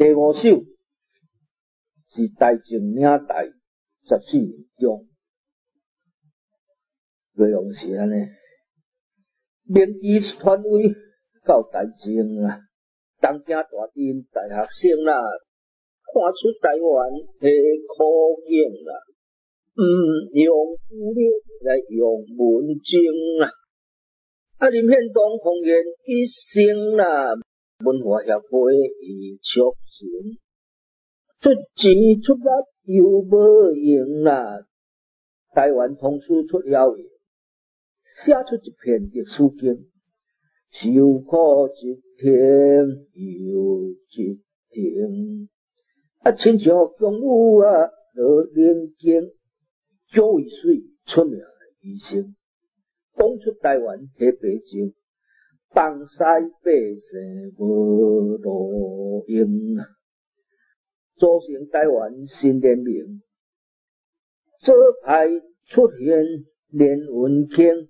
第五首是大正领台14年中，内容是安尼：明基传位到大正啊，东京大镇大学生啦，看出台湾的苦境啦，用武力来用文政啊。林献堂奉言一生啦，文化协会以促成，出钱出力又无用啦。台湾同事出妖言，写出一篇历史经，受苦一天又一天。亲像姜武啊，罗连经，蒋渭水出名的医生。讲出台湾黑白情，放屎百姓无路用啊！组成台湾新联盟，左派出现连文卿，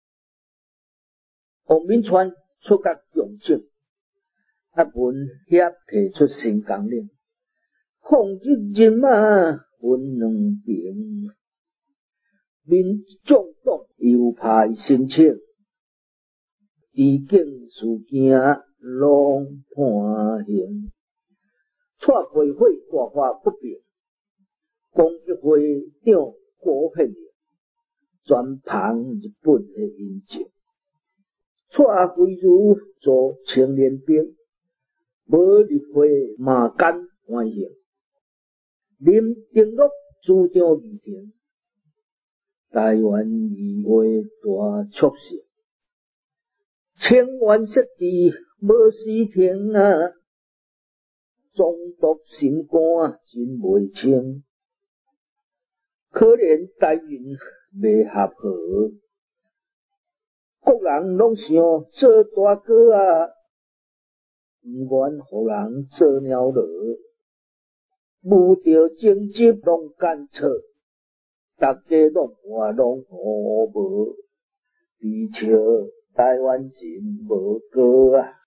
王明川出甲强政，文协提出新纲领，抗日人啊分两边。民众党右派申请，异境事件拢判刑，蔡培慧大发不平，公益会长郭聘明专旁日本的引证，蔡慧如做青年兵，无入会嘛敢欢迎，林定乐主张议庭。台湾议会大促成，千万设置无时停啊！中毒心肝真袂清，可怜台运未合合，国人拢想做大哥啊，毋愿互人做鸟儿，无着争执拢干错。大家拢看拢糊无，比笑台湾人无过啊！